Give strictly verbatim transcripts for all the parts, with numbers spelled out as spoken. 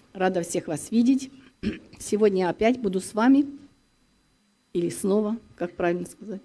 Рада всех вас видеть. Сегодня я опять буду с вами. Или снова, как правильно сказать.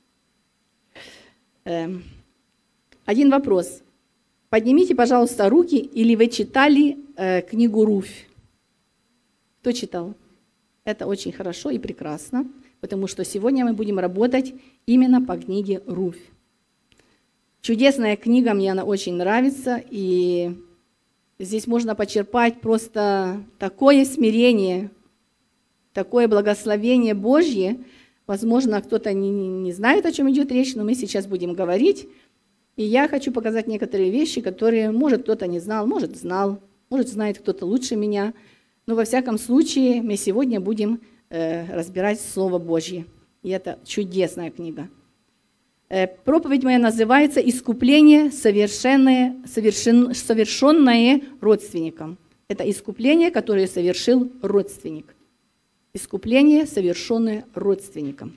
Эм, один вопрос. Поднимите, пожалуйста, руки, или вы читали э, книгу «Руфь». Кто читал? Это очень хорошо и прекрасно, потому что сегодня мы будем работать именно по книге «Руфь». Чудесная книга, мне она очень нравится, и здесь можно почерпать просто такое смирение, такое благословение Божье. Возможно, кто-то не, не знает, о чем идет речь, но мы сейчас будем говорить. И я хочу показать некоторые вещи, которые, может, кто-то не знал, может, знал, может, знает кто-то лучше меня. Но во всяком случае, мы сегодня будем э, разбирать Слово Божье. И это чудесная книга. Э, проповедь моя называется «Искупление, совершенное, совершен, совершенное родственником». Это искупление, которое совершил родственник. Искупление, совершенное родственником.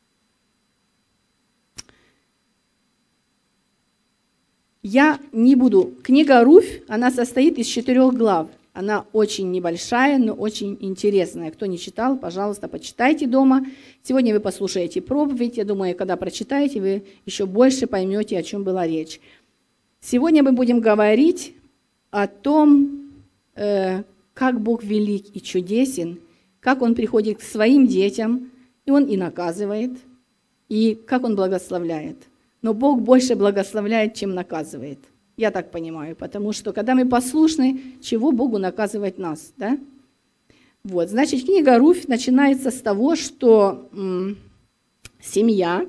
Я не буду... Книга «Руфь», она состоит из четырех глав. Она очень небольшая, но очень интересная. Кто не читал, пожалуйста, почитайте дома. Сегодня вы послушаете проповедь. Я думаю, когда прочитаете, вы еще больше поймете, о чем была речь. Сегодня мы будем говорить о том, как Бог велик и чудесен, как Он приходит к своим детям, и Он и наказывает, и как Он благословляет. Но Бог больше благословляет, чем наказывает. Я так понимаю, потому что, когда мы послушны, чего Богу наказывать нас, да? Вот, значит, книга «Руфь» начинается с того, что м, семья,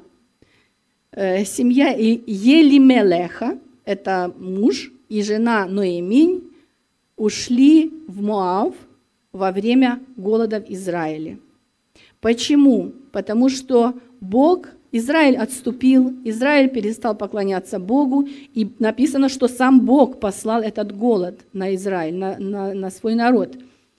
э, семья Елимелеха, это муж и жена Ноэминь, ушли в Моав во время голода в Израиле. Почему? Потому что Бог... Израиль отступил, Израиль перестал поклоняться Богу, и написано, что сам Бог послал этот голод на Израиль, на, на, на свой народ.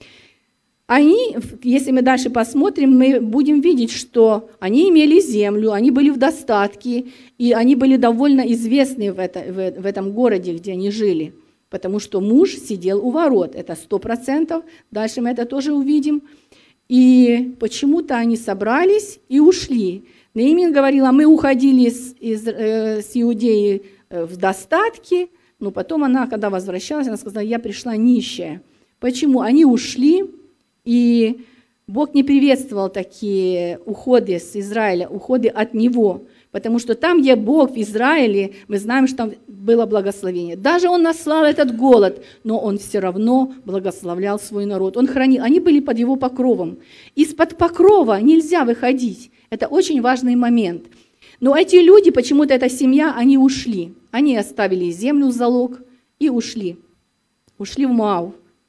Они, если мы дальше посмотрим, мы будем видеть, что они имели землю, они были в достатке, и они были довольно известны в, это, в, в этом городе, где они жили, потому что муж сидел у ворот, это сто процентов, дальше мы это тоже увидим. И почему-то они собрались и ушли. Ноэмин говорила, мы уходили с, из, э, с Иудеи в достатке, но потом она, когда возвращалась, она сказала, я пришла нищая. Почему? Они ушли, и Бог не приветствовал такие уходы с Израиля, уходы от Него, потому что там, где Бог в Израиле, мы знаем, что там было благословение. Даже Он наслал этот голод, но Он все равно благословлял свой народ. Он хранил, они были под Его покровом. Из-под покрова нельзя выходить. Это очень важный момент. Но эти люди, почему-то эта семья, они ушли. Они оставили землю в залог и ушли. Ушли в Моав.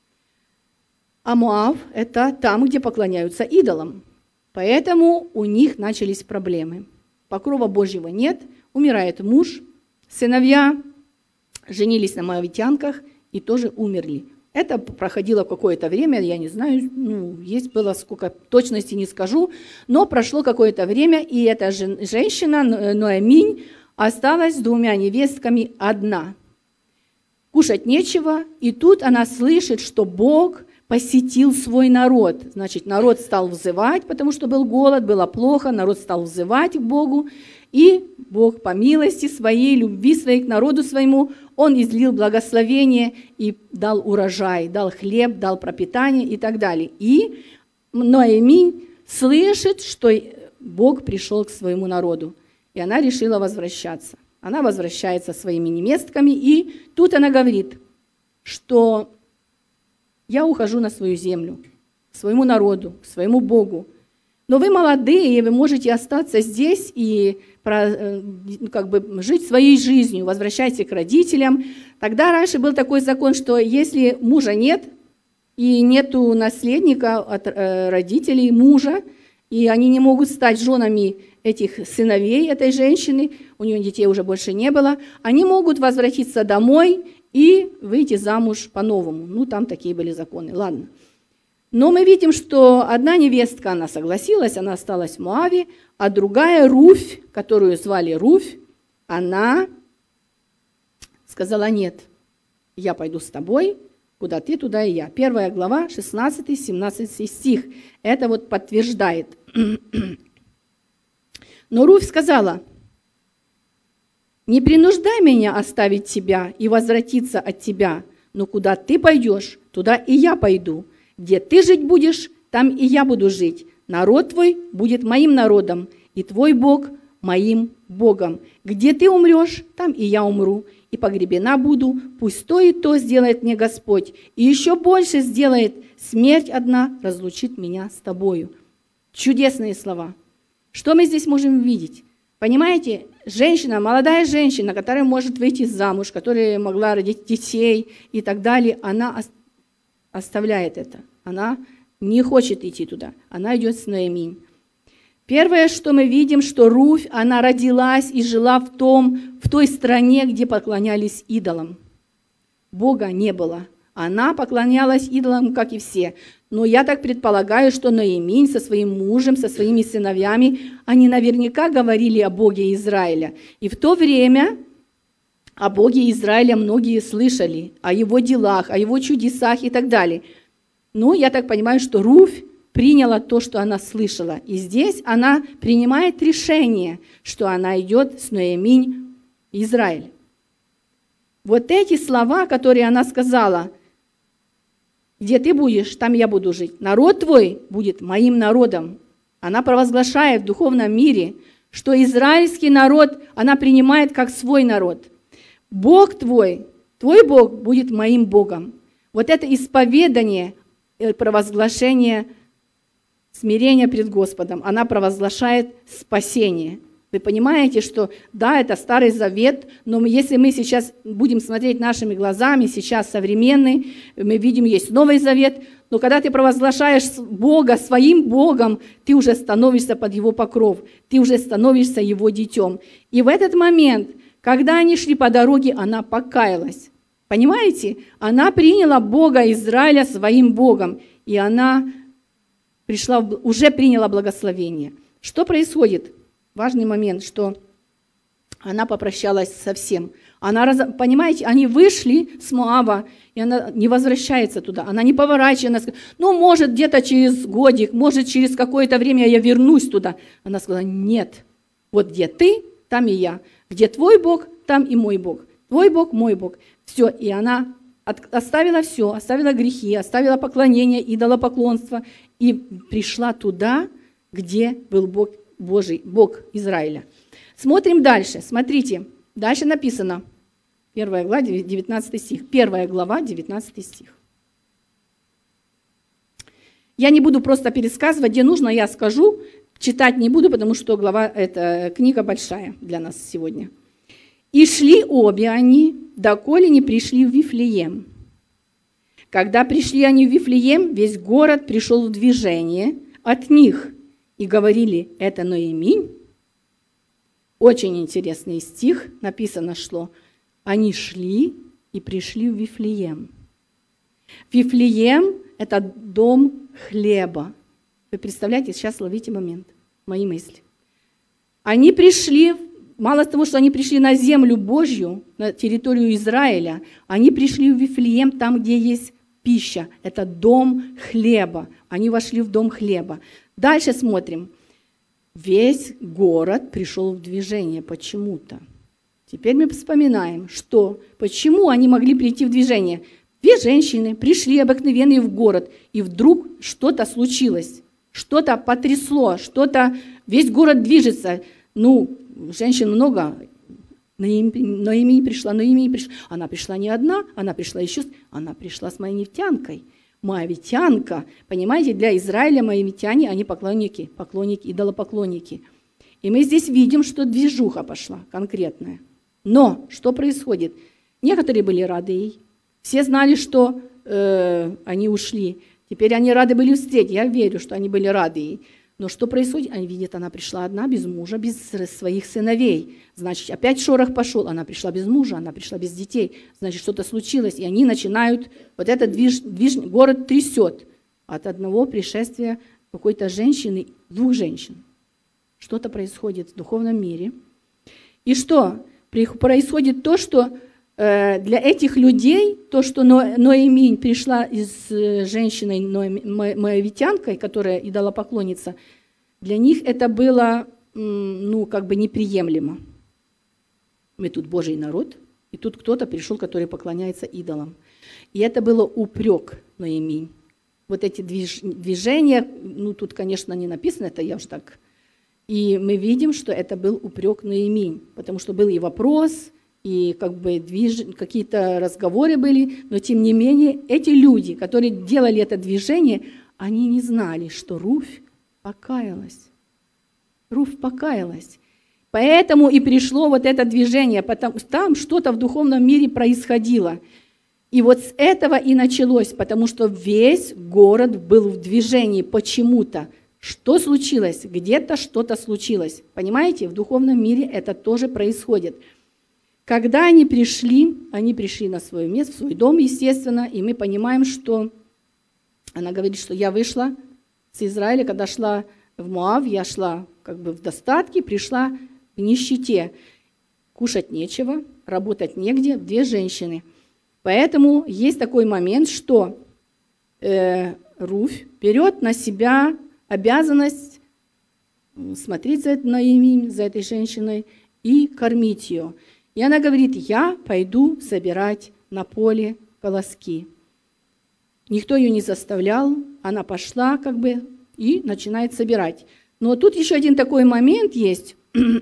А Моав – это там, где поклоняются идолам. Поэтому у них начались проблемы. Покрова Божьего нет, умирает муж, сыновья женились на моавитянках и тоже умерли. Это проходило какое-то время, я не знаю, ну, есть было сколько, точности не скажу, но прошло какое-то время, и эта женщина, Ноэминь, осталась с двумя невестками одна. Кушать нечего, и тут она слышит, что Бог посетил свой народ. Значит, народ стал взывать, потому что был голод, было плохо, народ стал взывать к Богу, и Бог по милости своей, любви своей к народу своему, Он излил благословение и дал урожай, дал хлеб, дал пропитание и так далее. И Ноэминь слышит, что Бог пришел к своему народу, и она решила возвращаться. Она возвращается со своими невестками, и тут она говорит, что я ухожу на свою землю, к своему народу, к своему Богу. Но вы молодые, вы можете остаться здесь и как бы жить своей жизнью, возвращайтесь к родителям. Тогда раньше был такой закон, что если мужа нет, и нету наследника от родителей мужа, и они не могут стать женами этих сыновей этой женщины, у нее детей уже больше не было, они могут возвратиться домой и выйти замуж по-новому. Ну, там такие были законы, ладно. Но мы видим, что одна невестка, она согласилась, она осталась в Моаве, а другая, Руфь, которую звали Руфь, она сказала, нет, я пойду с тобой, Куда ты, туда и я. Первая глава, шестнадцатый-семнадцатый стих. Это вот подтверждает. Но Руфь сказала: «Не принуждай меня оставить тебя и возвратиться от тебя, но куда ты пойдешь, туда и я пойду. Где ты жить будешь, там и я буду жить. Народ твой будет моим народом, и твой Бог моим Богом. Где ты умрешь, там и я умру, и погребена буду. Пусть то и то сделает мне Господь, и еще больше сделает. Смерть одна разлучит меня с тобою». Чудесные слова. Что мы здесь можем видеть? Понимаете, женщина, молодая женщина, которая может выйти замуж, которая могла родить детей и так далее, она оставляет это. Она не хочет идти туда. Она идет с Ноэминь. Первое, что мы видим, что Руфь, она родилась и жила в, том, в той стране, где поклонялись идолам. Бога не было. Она поклонялась идолам, как и все. Но я так предполагаю, что Ноэминь со своим мужем, со своими сыновьями, они наверняка говорили о Боге Израиля. И в то время о Боге Израиля многие слышали, о его делах, о его чудесах и так далее. Но я так понимаю, что Руфь приняла то, что она слышала. И здесь она принимает решение, что она идет с Ноэминь в Израиль. Вот эти слова, которые она сказала: «Где ты будешь, там я буду жить. Народ твой будет моим народом». Она провозглашает в духовном мире, что израильский народ она принимает как свой народ. Бог твой, твой Бог будет моим Богом. Вот это исповедание, провозглашение смирения пред Господом, она провозглашает спасение. Вы понимаете, что да, это Старый Завет, но если мы сейчас будем смотреть нашими глазами, сейчас современный, мы видим, есть Новый Завет, но когда ты провозглашаешь Бога своим Богом, ты уже становишься под Его покров, ты уже становишься Его детем. И в этот момент, когда они шли по дороге, она покаялась. Понимаете? Она приняла Бога Израиля своим Богом, и она пришла, уже приняла благословение. Что происходит? Важный момент, что она попрощалась со всем. Она, понимаете, они вышли с Моаба, и она не возвращается туда. Она не поворачивается. Она сказала: ну, может, где-то через годик, может, через какое-то время я вернусь туда. Она сказала: нет, вот где ты, там и я. Где твой Бог, там и мой Бог. Твой Бог, мой Бог. Все, и она оставила все, оставила грехи, оставила поклонение, идолопоклонство, и пришла туда, где был Бог Божий, Бог Израиля. Смотрим дальше. Смотрите, дальше написано. Первая глава, девятнадцатый стих. Первая глава, девятнадцатый стих. Я не буду просто пересказывать, где нужно, я скажу. Читать не буду, потому что глава, эта книга большая для нас сегодня. «И шли обе они, доколе не пришли в Вифлеем. Когда пришли они в Вифлеем, весь город пришел в движение от них, и говорили: это Ноэминь». Очень интересный стих. Написано, что они шли и пришли в Вифлеем. Вифлеем – это дом хлеба. Вы представляете, сейчас ловите момент, мои мысли. Они пришли, мало того, что они пришли на землю Божью, на территорию Израиля, они пришли в Вифлеем, там, где есть пища. Это дом хлеба. Они вошли в дом хлеба. Дальше смотрим. Весь город пришел в движение почему-то. Теперь мы вспоминаем, что, почему они могли прийти в движение. Две женщины пришли обыкновенные в город, и вдруг что-то случилось, что-то потрясло, что-то, весь город движется. Ну, женщин много, Ноэминь пришла, Ноэминь пришла. Она пришла не одна, она пришла еще, она пришла с моавитянкой. Моавитянка, понимаете, для Израиля моавитяне, они поклонники, поклонники, идолопоклонники. И мы здесь видим, что движуха пошла конкретная. Но что происходит? Некоторые были рады ей, все знали, что э, они ушли. Теперь они рады были встретить, я верю, что они были рады ей. Но что происходит? Они видят, она пришла одна, без мужа, без своих сыновей. Значит, опять шорох пошел. Она пришла без мужа, она пришла без детей. Значит, что-то случилось. И они начинают, вот этот движ, движ, город трясет от одного пришествия какой-то женщины, двух женщин. Что-то происходит в духовном мире. И что? Происходит то, что э, для этих людей то, что Но, Ноэминь пришла с э, женщиной, моавитянкой, которая идолопоклонница, для них это было, ну, как бы неприемлемо. Мы тут Божий народ, и тут кто-то пришел, который поклоняется идолам. И это было упрек Ноэминь. Вот эти движ, движения, ну, тут, конечно, не написано, это я уж так. И мы видим, что это был упрек Ноэминь, потому что был и вопрос, и как бы движ... какие-то разговоры были, но тем не менее эти люди, которые делали это движение, они не знали, что Руфь покаялась. Руфь покаялась. Поэтому и пришло вот это движение, потому что там что-то в духовном мире происходило. И вот с этого и началось, потому что весь город был в движении почему-то. Что случилось? Где-то что-то случилось. Понимаете, в духовном мире это тоже происходит. Когда они пришли, они пришли на свое место, в свой дом, естественно, и мы понимаем, что она говорит, что я вышла с Израиля, когда шла в Моав, я шла как бы в достатке, пришла в нищете. Кушать нечего, работать негде, две женщины. Поэтому есть такой момент, что э, Руфь берет на себя обязанность смотреть за, Ноэминь, за этой женщиной и кормить ее. И она говорит, я пойду собирать на поле колоски. Никто ее не заставлял, она пошла как бы и начинает собирать. Но тут еще один такой момент есть,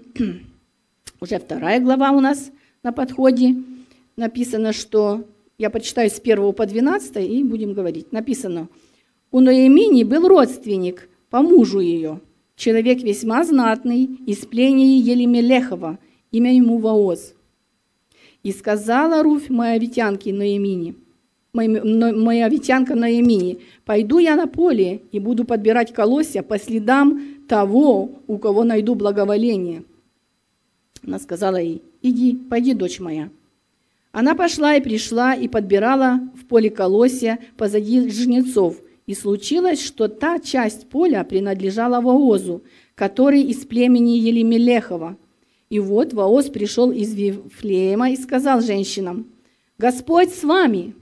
уже вторая глава у нас на подходе, написано, что, я прочитаю с первого по двенадцатое и будем говорить, написано, у Ноэмини был родственник по мужу ее, человек весьма знатный, из племени Елимелехова, имя ему Вооз. И сказала Руфь моавитянке Ноэмини, моавитянка Ноэмини, пойду я на поле и буду подбирать колосья по следам того, у кого найду благоволение. Она сказала ей, иди, пойди, дочь моя. Она пошла и пришла и подбирала в поле колосья позади жнецов. И случилось, что та часть поля принадлежала Воозу, который из племени Елимелехова. И вот Вооз пришел из Вифлеема и сказал женщинам, «Господь с вами!»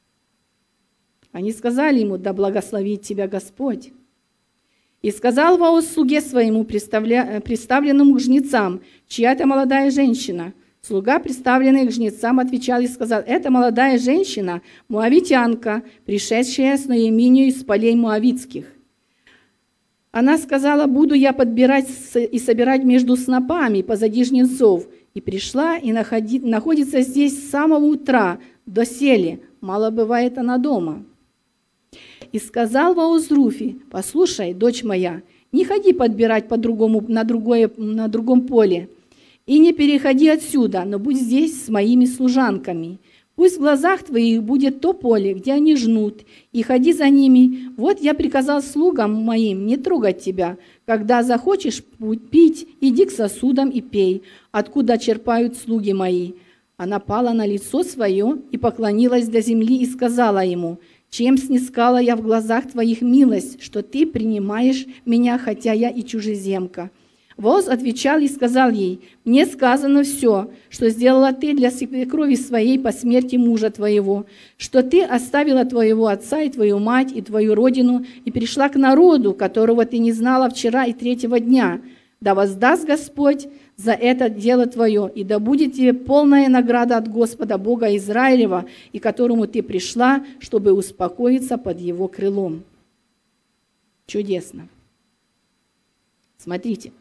Они сказали ему, «Да благословит тебя Господь!» И сказал Вооз слуге своему, представленному к жнецам, чья это молодая женщина. Слуга, представленный к жнецам, отвечал и сказал, «Это молодая женщина, моавитянка, пришедшая с Ноэминью из полей моавитских». Она сказала, «Буду я подбирать и собирать между снопами позади жнецов». И пришла, и находи, находится здесь с самого утра доселе. Мало бывает она дома. И сказал Вооз Руфи, «Послушай, дочь моя, не ходи подбирать по-другому, на, другое, на другом поле, и не переходи отсюда, но будь здесь с моими служанками. Пусть в глазах твоих будет то поле, где они жнут, и ходи за ними. Вот я приказал слугам моим не трогать тебя. Когда захочешь пить, иди к сосудам и пей, откуда черпают слуги мои». Она пала на лицо свое и поклонилась до земли и сказала ему, «Чем снискала я в глазах твоих милость, что ты принимаешь меня, хотя я и чужеземка?» Вооз отвечал и сказал ей, «Мне сказано все, что сделала ты для свекрови своей по смерти мужа твоего, что ты оставила твоего отца и твою мать и твою родину и пришла к народу, которого ты не знала вчера и третьего дня. Да воздаст Господь за это дело твое, и да будет тебе полная награда от Господа Бога Израилева, и к которому ты пришла, чтобы успокоиться под его крылом». Чудесно. Смотрите.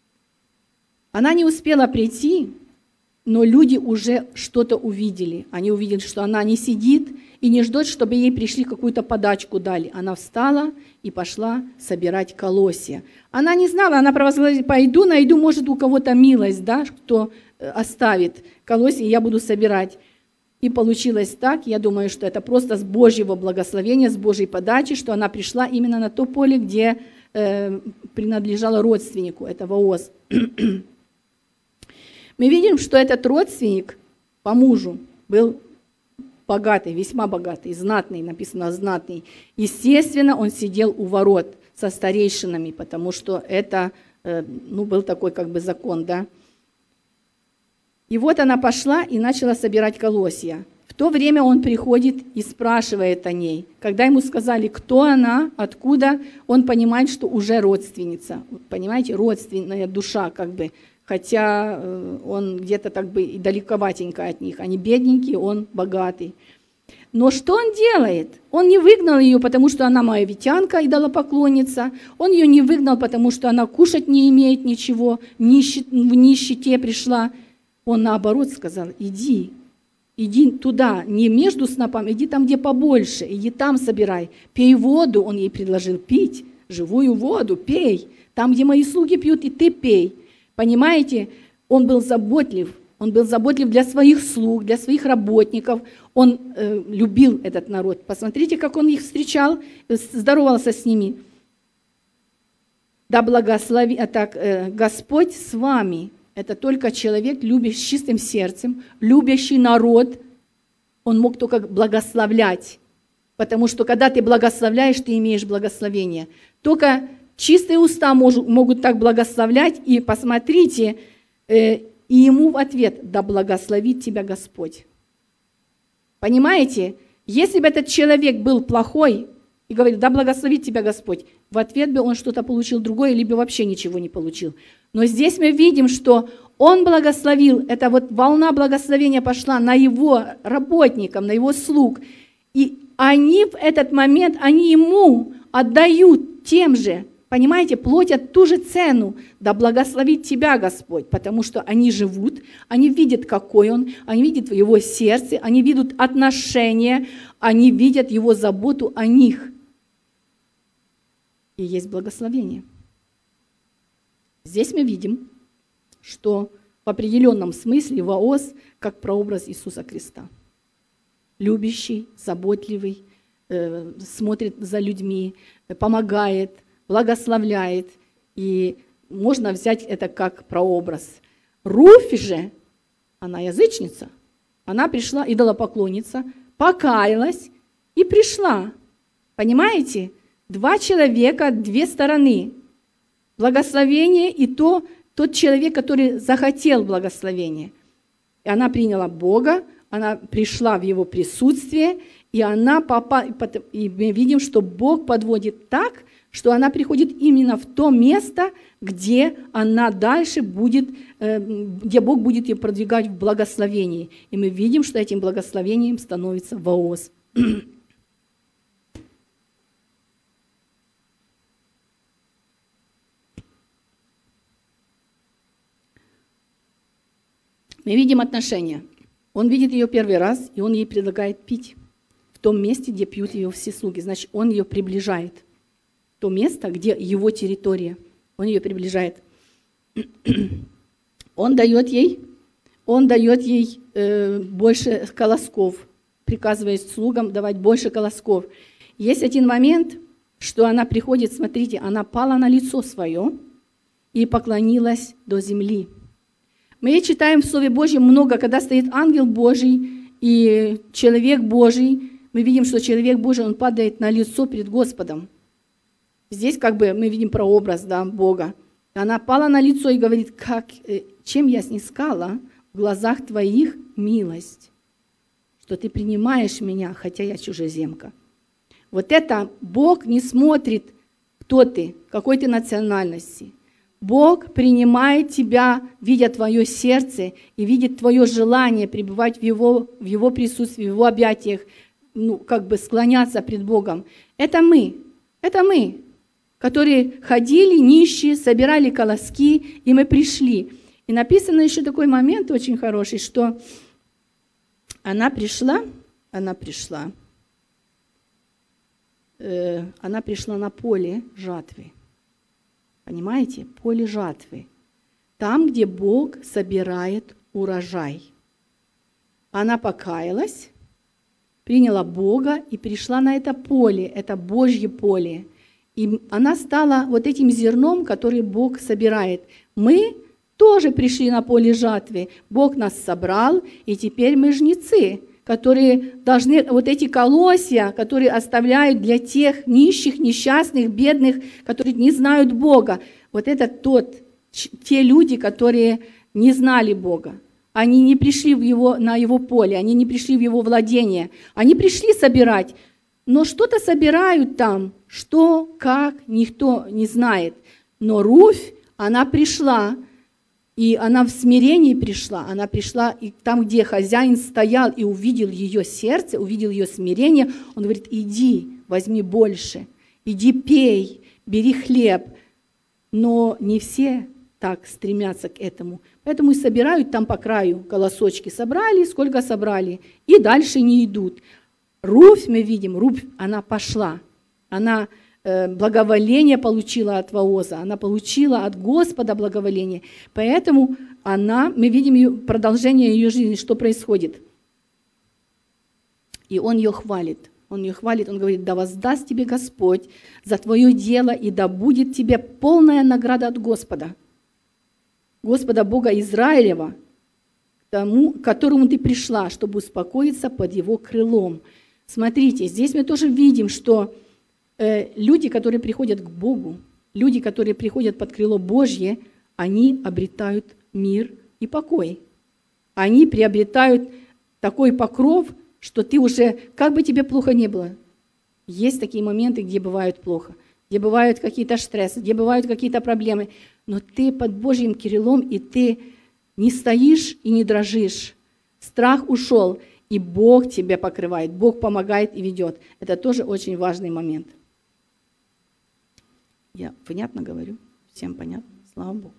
Она не успела прийти, но люди уже что-то увидели. Они увидели, что она не сидит и не ждет, чтобы ей пришли какую-то подачку дали. Она встала и пошла собирать колосья. Она не знала, она провозгласила, пойду, найду, может, у кого-то милость, да, кто оставит колосья, и я буду собирать. И получилось так, я думаю, что это просто с Божьего благословения, с Божьей подачи, что она пришла именно на то поле, где э, принадлежало родственнику, это Вооз. Мы видим, что этот родственник по мужу был богатый, весьма богатый, знатный, написано знатный. Естественно, он сидел у ворот со старейшинами, потому что это, ну, был такой как бы закон, да. И вот она пошла и начала собирать колосья. В то время он приходит и спрашивает о ней. Когда ему сказали, кто она, откуда, он понимает, что уже родственница. Понимаете, родственная душа как бы. Хотя он где-то так бы и далековатенько от них. Они бедненькие, он богатый. Но что он делает? Он не выгнал ее, потому что она моавитянка, идолопоклонница. Он ее не выгнал, потому что она кушать не имеет ничего, в нищете пришла. Он наоборот сказал, иди, иди туда, не между снопами, иди там, где побольше, иди там собирай. Пей воду, он ей предложил пить, живую воду, пей. Там, где мои слуги пьют, и ты пей. Понимаете, он был заботлив. Он был заботлив для своих слуг, для своих работников. Он э, любил этот народ. Посмотрите, как он их встречал, здоровался с ними. Да благослови, а так, э, Господь с вами. Это только человек, любящий с чистым сердцем, любящий народ. Он мог только благословлять. Потому что когда ты благословляешь, ты имеешь благословение. Только чистые уста мож, могут так благословлять. И посмотрите, э, и ему в ответ, да благословит тебя Господь. Понимаете? Если бы этот человек был плохой и говорил, да благословит тебя Господь, в ответ бы он что-то получил другое, либо вообще ничего не получил. Но здесь мы видим, что он благословил, эта вот волна благословения пошла на его работников, на его слуг. И они в этот момент, они ему отдают тем же, понимаете, платят ту же цену, да благословит тебя Господь, потому что они живут, они видят, какой он, они видят в его сердце, они видят отношения, они видят его заботу о них. И есть благословение. Здесь мы видим, что в определенном смысле Вооз как прообраз Иисуса Христа. Любящий, заботливый, э, смотрит за людьми, помогает, благословляет. И можно взять это как прообраз. Руфь же, она язычница, она пришла, идолопоклонница, покаялась и пришла. Понимаете? Два человека, две стороны. Благословение и то, тот человек, который захотел благословения. И она приняла Бога, она пришла в Его присутствие, и она попала, и мы видим, что Бог подводит так, что она приходит именно в то место, где она дальше будет, где Бог будет ее продвигать в благословении. И мы видим, что этим благословением становится Вооз. Мы видим отношения. Он видит ее первый раз, и он ей предлагает пить в том месте, где пьют ее все слуги. Значит, он ее приближает. То место, где его территория. Он ее приближает. Он дает ей, он дает ей э, больше колосков, приказывает слугам давать больше колосков. Есть один момент, что она приходит, смотрите, она пала на лицо свое и поклонилась до земли. Мы читаем в Слове Божьем много, когда стоит ангел Божий и человек Божий, мы видим, что человек Божий, он падает на лицо перед Господом. Здесь как бы мы видим прообраз, да, Бога. Она пала на лицо и говорит, как, чем я снискала в глазах твоих милость, что ты принимаешь меня, хотя я чужеземка. Вот это Бог не смотрит, кто ты, какой ты национальности. Бог принимает тебя, видя твое сердце и видит твое желание пребывать в Его, в его присутствии, в Его объятиях, ну, как бы склоняться пред Богом. Это мы, это мы, которые ходили нищие, собирали колоски, и мы пришли. И написано еще такой момент очень хороший, что она пришла, она пришла, э, она пришла на поле жатвы. Понимаете? Поле жатвы. Там, где Бог собирает урожай. Она покаялась, приняла Бога и пришла на это поле, это Божье поле. И она стала вот этим зерном, который Бог собирает. Мы тоже пришли на поле жатвы. Бог нас собрал, и теперь мы жнецы, которые должны, вот эти колосья, которые оставляют для тех нищих, несчастных, бедных, которые не знают Бога. Вот это тот, те люди, которые не знали Бога. Они не пришли в его, на его поле, они не пришли в его владение. Они пришли собирать, но что-то собирают там, что, как, никто не знает. Но Руфь, она пришла, и она в смирении пришла. Она пришла, и там, где хозяин стоял и увидел ее сердце, увидел ее смирение, он говорит: иди, возьми больше, иди пей, бери хлеб. Но не все так стремятся к этому. Поэтому и собирают там по краю колосочки. Собрали, сколько собрали, и дальше не идут. Руфь, мы видим, Руфь, она пошла. Она э, благоволение получила от Вооза, она получила от Господа благоволение. Поэтому она, мы видим ее, продолжение ее жизни, что происходит. И он ее хвалит. Он ее хвалит, он говорит: да воздаст тебе Господь за твое дело, и да будет тебе полная награда от Господа. Господа Бога Израилева, тому, к которому ты пришла, чтобы успокоиться под его крылом. Смотрите, здесь мы тоже видим, что э, люди, которые приходят к Богу, люди, которые приходят под крыло Божье, они обретают мир и покой. Они приобретают такой покров, что ты уже, как бы тебе плохо не было, есть такие моменты, где бывает плохо, где бывают какие-то стрессы, где бывают какие-то проблемы, но ты под Божьим крылом, и ты не стоишь и не дрожишь. Страх ушел, и Бог тебя покрывает, Бог помогает и ведет. Это тоже очень важный момент. Я понятно говорю? Всем понятно? Слава Богу.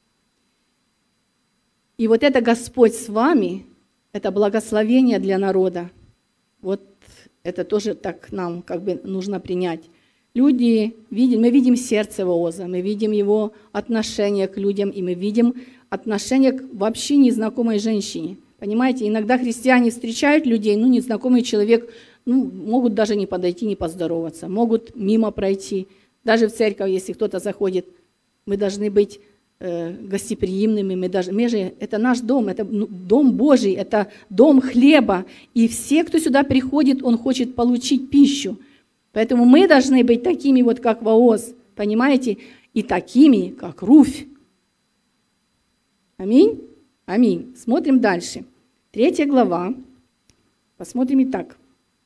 И вот это Господь с вами, это благословение для народа. Вот это тоже так нам как бы нужно принять. Люди видим, мы видим сердце Вооза, мы видим его отношение к людям, и мы видим отношение к вообще незнакомой женщине. Понимаете, иногда христиане встречают людей, ну, незнакомый человек, ну, могут даже не подойти, не поздороваться, могут мимо пройти. Даже в церковь, если кто-то заходит, мы должны быть э, гостеприимными. Мы, даже, мы же, это наш дом, это ну, дом Божий, это дом хлеба. И все, кто сюда приходит, он хочет получить пищу. Поэтому мы должны быть такими вот, как Вооз, понимаете, и такими, как Руфь. Аминь? Аминь. Смотрим дальше. Третья глава. Посмотрим и так.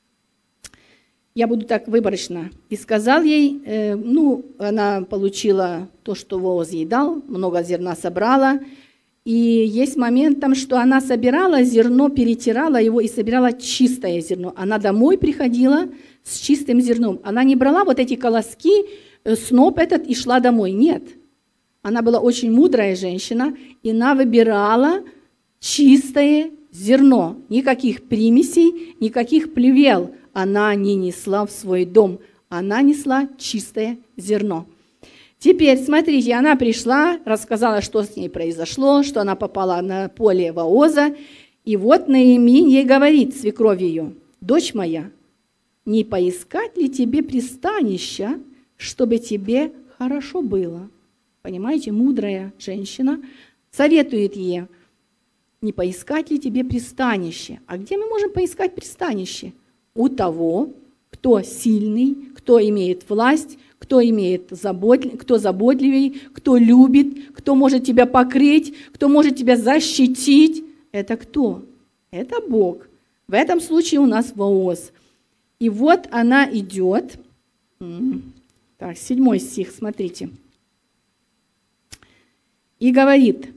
Я буду так выборочно. «И сказал ей», э, ну, она получила то, что Вооз ей дал, много зерна собрала. И есть момент там, что она собирала зерно, перетирала его и собирала чистое зерно. Она домой приходила с чистым зерном. Она не брала вот эти колоски, сноп этот и шла домой. Нет. Она была очень мудрая женщина, и она выбирала чистое зерно. Никаких примесей, никаких плевел она не несла в свой дом. Она несла чистое зерно. Теперь, смотрите, она пришла, рассказала, что с ней произошло, что она попала на поле Вооза. И вот Наимин ей говорит, свекровь ее: «Дочь моя, не поискать ли тебе пристанища, чтобы тебе хорошо было?» Понимаете, мудрая женщина советует ей: не поискать ли тебе пристанище? А где мы можем поискать пристанище? У того, кто сильный, кто имеет власть, кто имеет забот... кто заботливый, кто любит, кто может тебя покрыть, кто может тебя защитить. Это кто? Это Бог. В этом случае у нас Вооз. И вот она идет. Так, седьмой стих, смотрите. И говорит: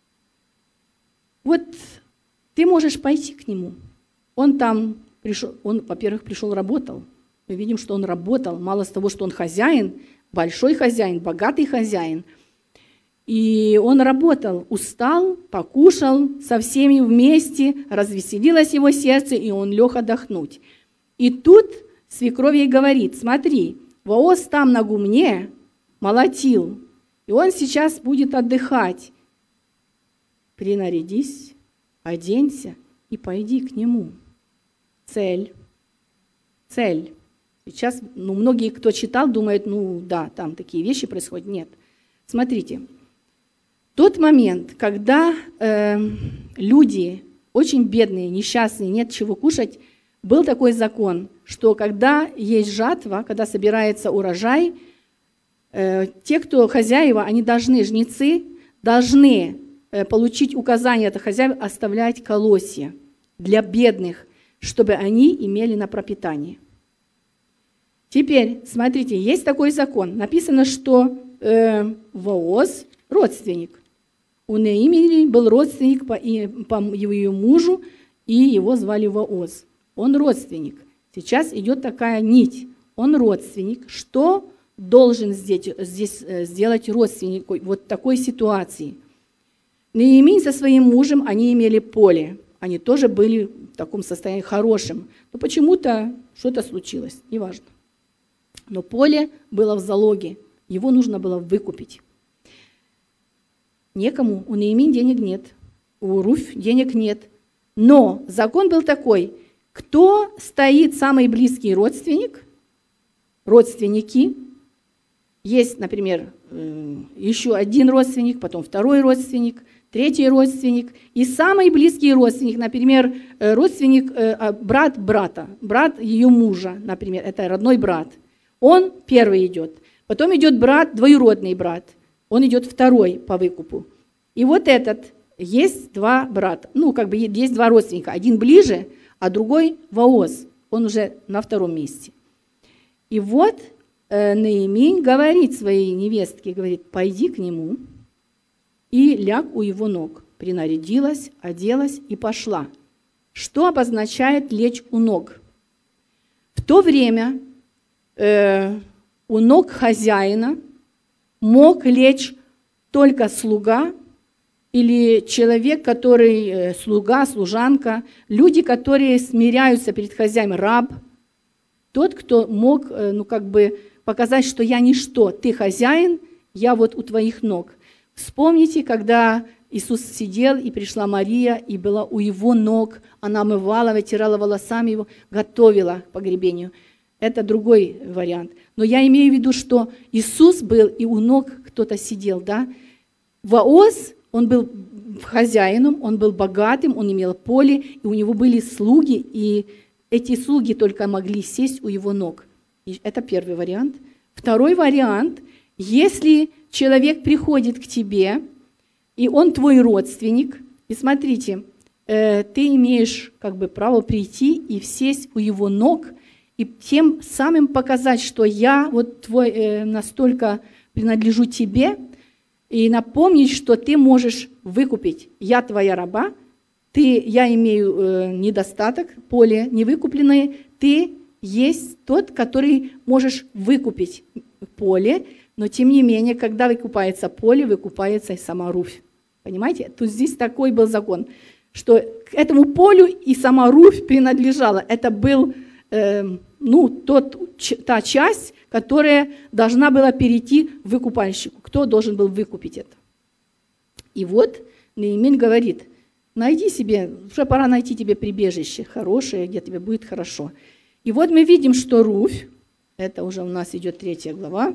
вот ты можешь пойти к нему. Он там пришел, он, во-первых, пришел, работал. Мы видим, что он работал. Мало с того, что он хозяин, большой хозяин, богатый хозяин. И он работал, устал, покушал со всеми вместе, развеселилось его сердце, и он лег отдохнуть. И тут свекровь ей говорит: смотри, Вооз там на гумне молотил, и он сейчас будет отдыхать. Принарядись, оденься и пойди к нему. Цель. Цель. Сейчас, ну, многие, кто читал, думают, ну да, там такие вещи происходят. Нет. Смотрите, тот момент, когда э, люди очень бедные, несчастные, нет чего кушать, был такой закон, что когда есть жатва, когда собирается урожай, э, те, кто хозяева, они должны, жнецы, должны получить указание от хозяев оставлять колосья для бедных, чтобы они имели на пропитание. Теперь, смотрите, есть такой закон. Написано, что э, Вооз – родственник. У Наимии был родственник по, и, по ее мужу, и его звали Вооз. Он родственник. Сейчас идет такая нить. Он родственник. Что должен здесь, здесь сделать родственник вот в такой ситуации? Наимия со своим мужем, они имели поле. Они тоже были в таком состоянии хорошем. Но почему-то что-то случилось, неважно. Но поле было в залоге. Его нужно было выкупить. Некому. У Наимии денег нет. У Руфь денег нет. Но закон был такой. Кто стоит самый близкий родственник? Родственники. Есть, например, еще один родственник, потом второй родственник, третий родственник. И самый близкий родственник, например, родственник, брат брата, брат ее мужа, например, это родной брат. Он первый идет. Потом идет брат, двоюродный брат. Он идет второй по выкупу. И вот этот, есть два брата. Ну, как бы есть два родственника. Один ближе, а другой Вооз. Он уже на втором месте. И вот э, Наимия говорит своей невестке, говорит, пойди к нему и ляг у его ног. Принарядилась, оделась и пошла. Что обозначает лечь у ног? В то время э, у ног хозяина мог лечь только слуга или человек, который э, слуга, служанка, люди, которые смиряются перед хозяином, раб, тот, кто мог э, ну, как бы показать, что я ничто, ты хозяин, я вот у твоих ног. Вспомните, когда Иисус сидел, и пришла Мария, и была у его ног, она омывала, вытирала волосами его, готовила к погребению. Это другой вариант. Но я имею в виду, что Иисус был, и у ног кто-то сидел, да? Вооз, он был хозяином, он был богатым, он имел поле, и у него были слуги, и эти слуги только могли сесть у его ног. И это первый вариант. Второй вариант, если человек приходит к тебе, и он твой родственник, и смотрите, э, ты имеешь как бы право прийти и сесть у его ног, и тем самым показать, что я вот твой, э, настолько принадлежу тебе, и напомнить, что ты можешь выкупить. Я твоя раба, ты, я имею э, недостаток, поле невыкупленное, ты есть тот, который можешь выкупить поле, но тем не менее, когда выкупается поле, выкупается и сама Руфь. Понимаете? Тут здесь такой был закон, что к этому полю и сама Руфь принадлежала. Это был э, ну, тот, та часть, которая должна была перейти выкупальщику. Кто должен был выкупить это? И вот Наимия говорит, найди себе, уже пора найти тебе прибежище хорошее, где тебе будет хорошо. И вот мы видим, что Руфь, это уже у нас идет третья глава,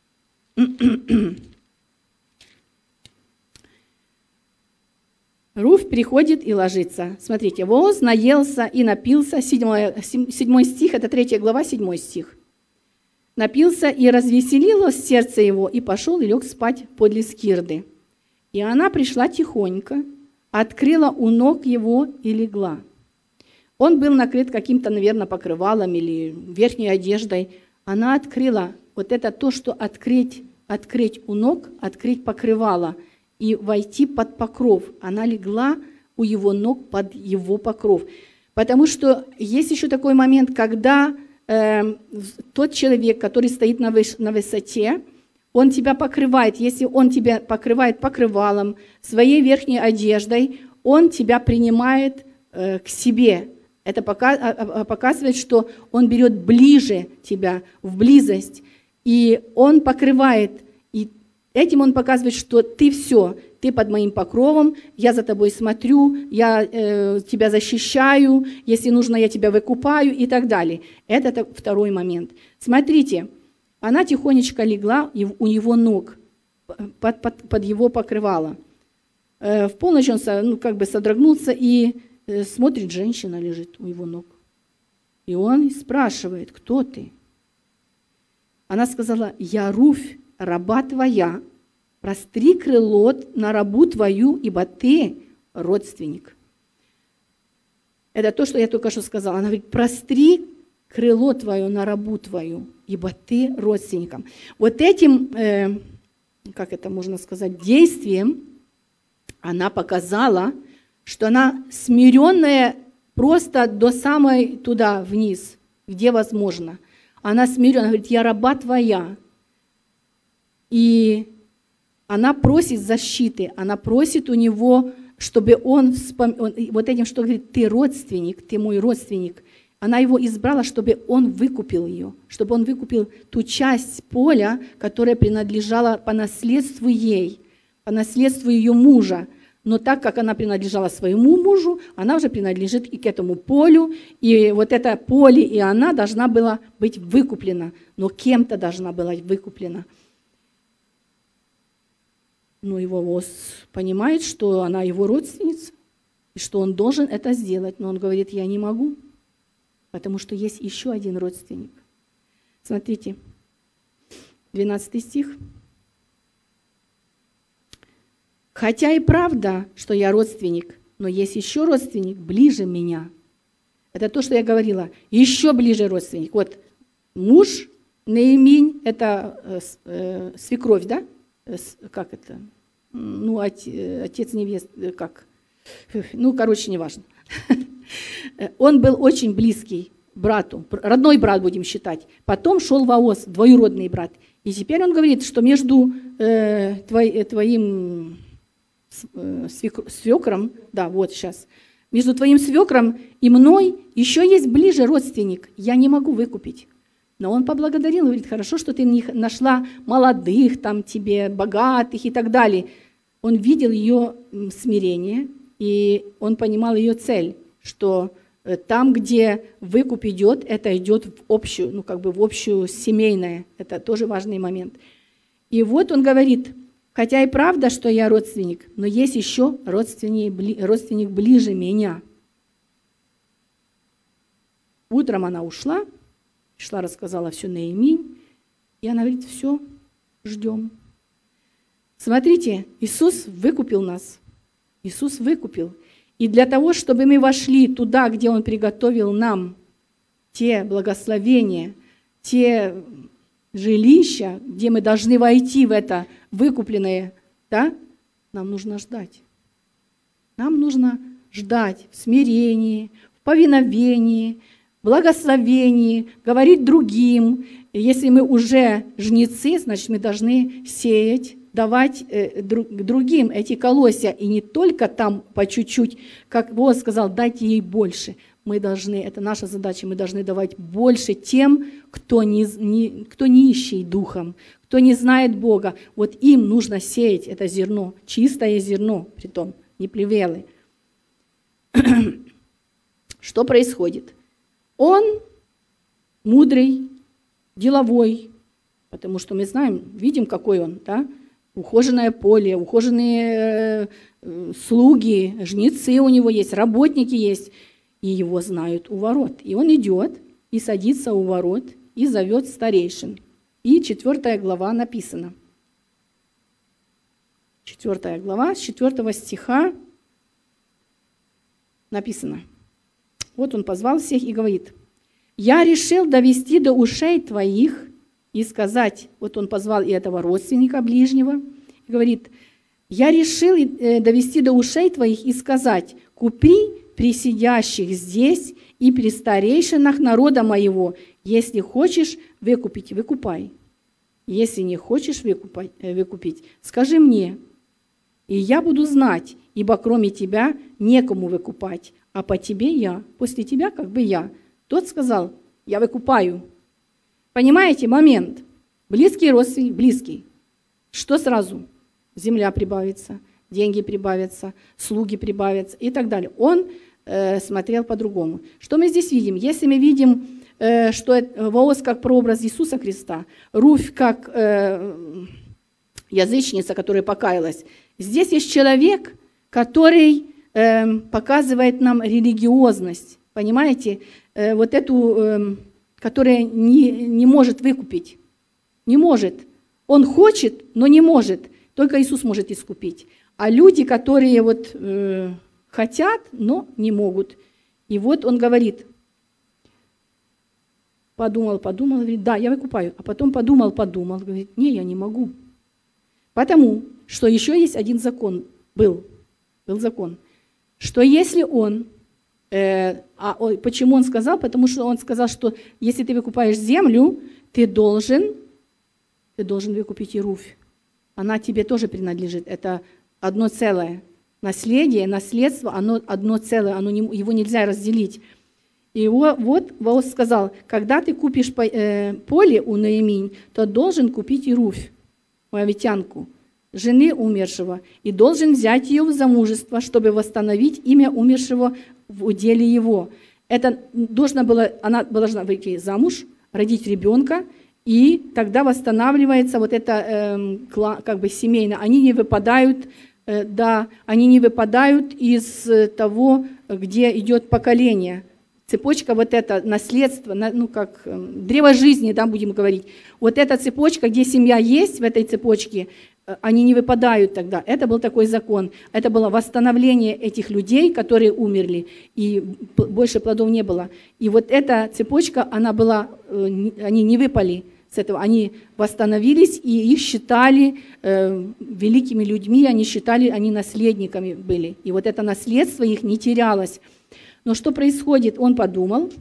Руфь приходит и ложится. Смотрите, Вооз наелся и напился, седьмой, седьмой стих, это третья глава, седьмой стих. Напился и развеселилось сердце его, и пошел и лег спать подле скирды. И она пришла тихонько, открыла у ног его и легла. Он был накрыт каким-то, наверное, покрывалом или верхней одеждой. Она открыла, вот это то, что открыть, открыть у ног, открыть покрывало и войти под покров. Она легла у его ног под его покров. Потому что есть еще такой момент, когда э, тот человек, который стоит на, выш, на высоте, он тебя покрывает. Если он тебя покрывает покрывалом, своей верхней одеждой, он тебя принимает э, к себе. Это показывает, что он берет ближе тебя, в близость, и он покрывает, и этим он показывает, что ты все, ты под моим покровом, я за тобой смотрю, я э, тебя защищаю, если нужно, я тебя выкупаю и так далее. Это второй момент. Смотрите, она тихонечко легла у его ног, под, под, под его покрывало. Э, в полночь он ну, как бы содрогнулся и смотрит, женщина лежит у его ног. И он спрашивает, кто ты? Она сказала, я Руфь, раба твоя. простри крыло на рабу твою, ибо ты родственник. Это то, что я только что сказала. Она говорит, простри крыло твое на рабу твою, ибо ты родственником. Вот этим, э, как это можно сказать, действием она показала, что она смиренная просто до самой туда, вниз, где возможно. Она смиренная, говорит, я раба твоя. И она просит защиты, она просит у него, чтобы он, вспом... он вот этим, что говорит, ты родственник, ты мой родственник. Она его избрала, чтобы он выкупил ее, чтобы он выкупил ту часть поля, которая принадлежала по наследству ей, по наследству ее мужа. Но так как она принадлежала своему мужу, она уже принадлежит и к этому полю, и вот это поле и она должна была быть выкуплена, но кем-то должна была быть выкуплена. Но его босс понимает, что она его родственница, и что он должен это сделать, но он говорит, я не могу, потому что есть еще один родственник. Смотрите, двенадцатый стих. «Хотя и правда, что я родственник, но есть еще родственник ближе меня». Это то, что я говорила. Еще ближе родственник. Вот муж Нееминь, это э, э, свекровь, да? Э, как это? Ну, отец невесты, как? Ну, короче, неважно. Он был очень близкий брату, родной брат будем считать. Потом шел Воос, двоюродный брат. И теперь он говорит, что между э, твой, твоим свекром, да, вот сейчас, между твоим свекром и мной еще есть ближе родственник, я не могу выкупить. Но он поблагодарил, говорит, хорошо, что ты нашла молодых там тебе, богатых и так далее. Он видел ее смирение, и он понимал ее цель, что там, где выкуп идет, это идет в общую, ну как бы в общую семейное, это тоже важный момент. И вот он говорит, хотя и правда, что я родственник, но есть еще родственник, родственник ближе меня. Утром она ушла, пришла, рассказала все Нееминь, и она говорит, все, ждем. Смотрите, Иисус выкупил нас. Иисус выкупил. И для того, чтобы мы вошли туда, где Он приготовил нам те благословения, те жилища, где мы должны войти в это выкупленное, да, нам нужно ждать. Нам нужно ждать в смирении, в повиновении, в благословении, говорить другим. Если мы уже жнецы, значит, мы должны сеять, давать э, друг, другим эти колосья. И не только там по чуть-чуть, как Бог сказал, дайте ей больше. Мы должны, это наша задача, мы должны давать больше тем, кто, не, не, кто нищий духом, кто не знает Бога. Вот им нужно сеять это зерно, чистое зерно, притом, не плевелы. Что происходит? Он мудрый, деловой, потому что мы знаем, видим, какой он, да? Ухоженное поле, ухоженные э, слуги, жнецы у него есть, работники есть, и его знают у ворот. И он идет и садится у ворот и зовет старейшин. И четвертая глава написана. Четвертая глава, с четвертого стиха написано. Вот он позвал всех и говорит, «Я решил довести до ушей твоих и сказать», вот он позвал и этого родственника ближнего, и говорит, «Я решил довести до ушей твоих и сказать, купи при сидящих здесь и при старейшинах народа моего, если хочешь выкупить, выкупай. Если не хочешь выкупать, выкупить, скажи мне, и я буду знать, ибо кроме тебя некому выкупать, а по тебе я, после тебя как бы я». Тот сказал, я выкупаю. Понимаете момент? Близкий родственник, близкий. Что сразу? Земля прибавится, деньги прибавятся, слуги прибавятся и так далее. Он э, смотрел по-другому. Что мы здесь видим? Если мы видим, э, что Воос как прообраз Иисуса Христа, Руфь как э, язычница, которая покаялась, здесь есть человек, который э, показывает нам религиозность. Понимаете? Э, вот эту... Э, которая не, не может выкупить. Не может. Он хочет, но не может. То Только Иисус может искупить. А люди, которые вот, э, хотят, но не могут. И вот он говорит, подумал, подумал, говорит, да, я выкупаю. А потом подумал, подумал, говорит, не, я не могу. Потому что еще есть один закон, был, был закон, что если он, э, а, ой, почему он сказал? Потому что он сказал, что если ты выкупаешь землю, ты должен, ты должен выкупить и Руфь. Она тебе тоже принадлежит, это одно целое. Наследие, наследство, оно одно целое, оно не, его нельзя разделить. И его, вот Бооз сказал, когда ты купишь по, э, поле у Ноэминь, то должен купить и Руфь, моавитянку, жены умершего, и должен взять ее в замужество, чтобы восстановить имя умершего в уделе его. Это должна была, она должна выйти замуж, родить ребенка, и тогда восстанавливается вот это э, как бы семейно. Они не выпадают, э, да, они не выпадают из того, где идет поколение. Цепочка вот эта, наследство, ну как э, древо жизни, да, будем говорить. Вот эта цепочка, где семья есть в этой цепочке, э, они не выпадают тогда. Это был такой закон. Это было восстановление этих людей, которые умерли, и больше плодов не было. И вот эта цепочка, она была, э, они не выпали с этого. Они восстановились, и их считали э, великими людьми, они считали, они наследниками были. И вот это наследство их не терялось. Но что происходит? Он подумал,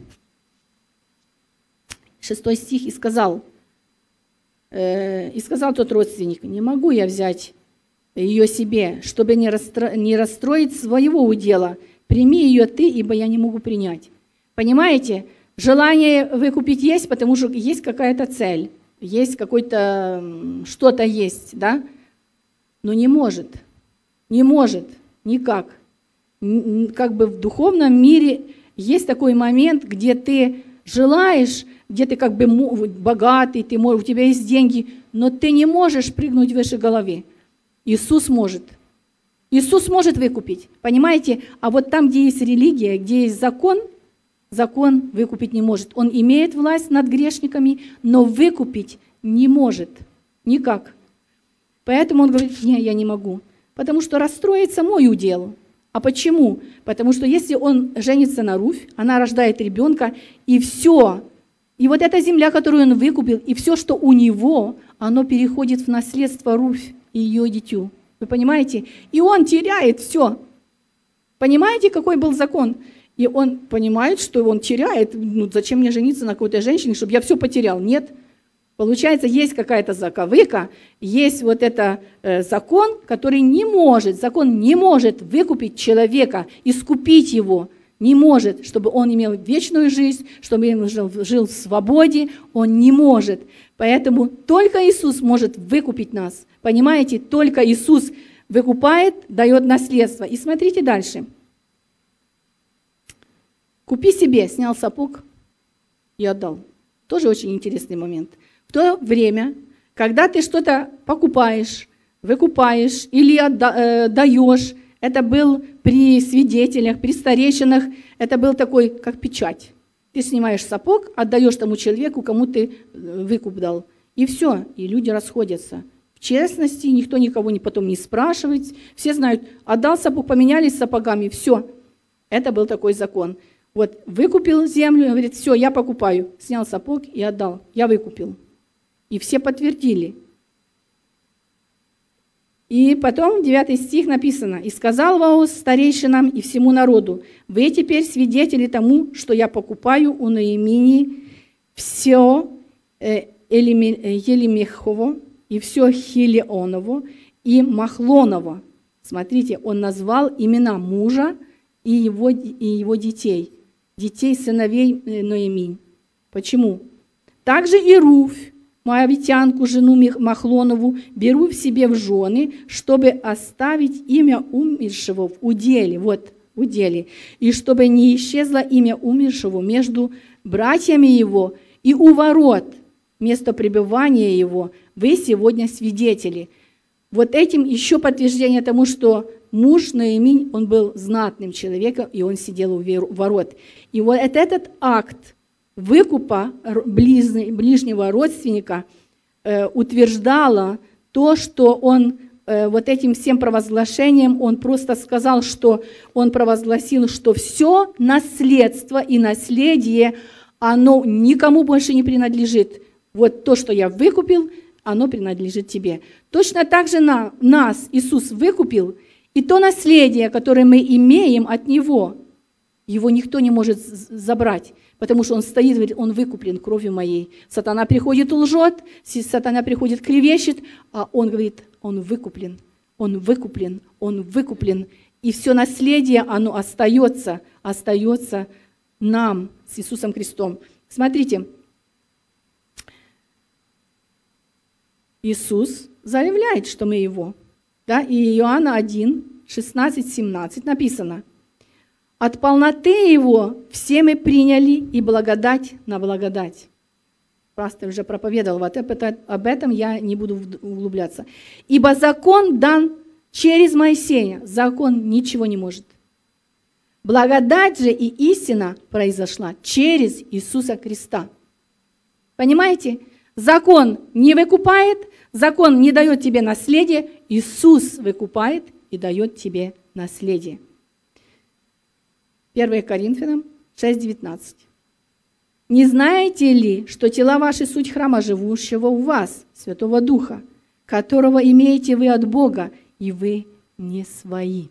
шестой стих, и сказал, э, и сказал тот родственник, не могу я взять ее себе, чтобы не, расстро, не расстроить своего удела. Прими ее ты, ибо я не могу принять. Понимаете? Желание выкупить есть, потому что есть какая-то цель, есть какой-то, что-то есть, да? Но не может, не может, никак. Как бы в духовном мире есть такой момент, где ты желаешь, где ты как бы богатый, ты, у тебя есть деньги, но ты не можешь прыгнуть выше головы. Иисус может. Иисус может выкупить, понимаете? А вот там, где есть религия, где есть закон, закон выкупить не может. Он имеет власть над грешниками, но выкупить не может. Никак. Поэтому он говорит, не, я не могу. Потому что расстроится мой удел. А почему? Потому что если он женится на Руфь, она рождает ребенка, и все. И вот эта земля, которую он выкупил, и все, что у него, оно переходит в наследство Руфь и ее дитю. Вы понимаете? И он теряет все. Понимаете, какой был закон? И он понимает, что он теряет. Ну, зачем мне жениться на какой-то женщине, чтобы я все потерял? Нет. Получается, есть какая-то заковыка, есть вот это э, закон, который не может, закон не может выкупить человека, искупить его, не может, чтобы он имел вечную жизнь, чтобы он жил, жил в свободе, он не может. Поэтому только Иисус может выкупить нас. Понимаете, только Иисус выкупает, дает наследство. И смотрите дальше. Купи себе, снял сапог и отдал. Тоже очень интересный момент. В то время, когда ты что-то покупаешь, выкупаешь или отда- э, даешь, это был при свидетелях, при старейшинах, это был такой, как печать. Ты снимаешь сапог, отдаешь тому человеку, кому ты выкуп дал. И все, и люди расходятся. В честности, никто никого не, потом не спрашивает. Все знают, отдал сапог, поменялись сапогами, все. Это был такой закон. Вот выкупил землю, говорит, все, я покупаю. Снял сапог и отдал. Я выкупил. И все подтвердили. И потом девятый стих написано. «И сказал Бооз старейшинам и всему народу, вы теперь свидетели тому, что я покупаю у Ноэмини все Елемехово и все Хилеоново и Махлоново». Смотрите, он назвал имена мужа и его, и его детей, детей сыновей Ноэминь. Почему? Также и Руфь, моавитянку, жену Махлонову, беру в себе в жены, чтобы оставить имя умершего в уделе, вот, в уделе, и чтобы не исчезло имя умершего между братьями его и у ворот, место пребывания его, вы сегодня свидетели. Вот этим еще подтверждение тому, что муж Ноэминь, он был знатным человеком, и он сидел у ворот. И вот этот акт выкупа ближнего родственника э, утверждало то, что он э, вот этим всем провозглашением он просто сказал, что он провозгласил, что все наследство и наследие, оно никому больше не принадлежит. Вот то, что я выкупил, оно принадлежит тебе. Точно так же на, нас Иисус выкупил, и то наследие, которое мы имеем от Него, его никто не может забрать, потому что Он стоит, говорит, Он выкуплен кровью моей. Сатана приходит, лжет, сатана приходит, клевещет, а Он говорит, Он выкуплен, Он выкуплен, Он выкуплен. И все наследие, оно остается, остается нам с Иисусом Христом. Смотрите, Иисус заявляет, что мы Его. Да? И Иоанна один, шестнадцать семнадцать написано: «От полноты Его все мы приняли, и благодать на благодать». Пастор уже проповедовал, вот это, об этом я не буду углубляться. «Ибо закон дан через Моисея». Закон ничего не может. Благодать же и истина произошла через Иисуса Христа. Понимаете? Закон не выкупает, закон не дает тебе наследие, Иисус выкупает и дает тебе наследие. первое Коринфянам шесть девятнадцать. «Не знаете ли, что тела ваши суть храма живущего у вас, Святого Духа, которого имеете вы от Бога, и вы не свои?»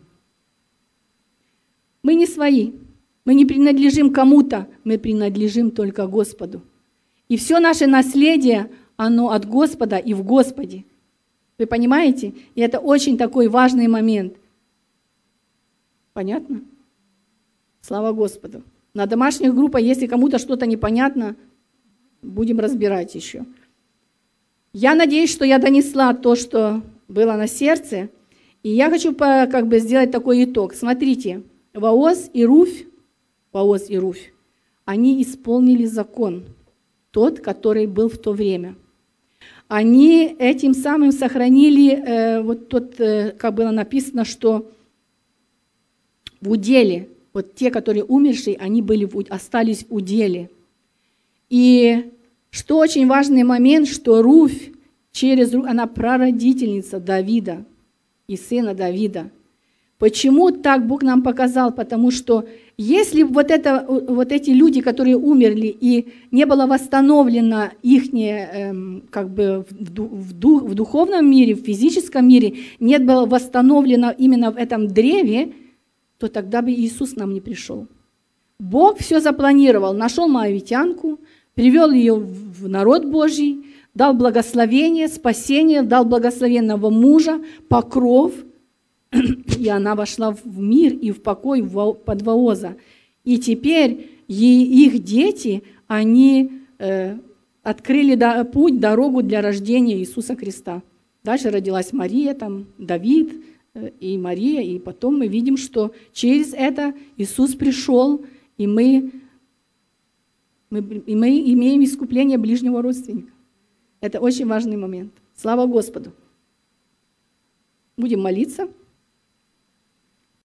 Мы не свои, мы не принадлежим кому-то, мы принадлежим только Господу. И все наше наследие, оно от Господа и в Господе. Вы понимаете? И это очень такой важный момент. Понятно? Слава Господу. На домашних группах, если кому-то что-то непонятно, будем разбирать еще. Я надеюсь, что я донесла то, что было на сердце. И я хочу как бы сделать такой итог. Смотрите, Вооз и Руфь, Вооз и Руфь, они исполнили закон, тот, который был в то время. Они этим самым сохранили, э, вот тот, э, как было написано, что в уделе, вот те, которые умершие, они были в, остались в уделе. И что очень важный момент, что Руфь, через Руфь, она прародительница Давида и сына Давида. Почему так Бог нам показал? Потому что если вот, это, вот эти люди, которые умерли, и не было восстановлено их эм, как бы в, дух, в духовном мире, в физическом мире, не было восстановлено именно в этом древе, то тогда бы Иисус нам не пришел. Бог все запланировал, нашел моавитянку, привел ее в народ Божий, дал благословение, спасение, дал благословенного мужа, покров, и она вошла в мир и в покой под Вооза. И теперь их дети, они э, открыли да, путь, дорогу для рождения Иисуса Христа. Дальше родилась Мария, там Давид э, и Мария, и потом мы видим, что через это Иисус пришел, и мы, мы, и мы имеем искупление ближнего родственника. Это очень важный момент. Слава Господу! Будем молиться.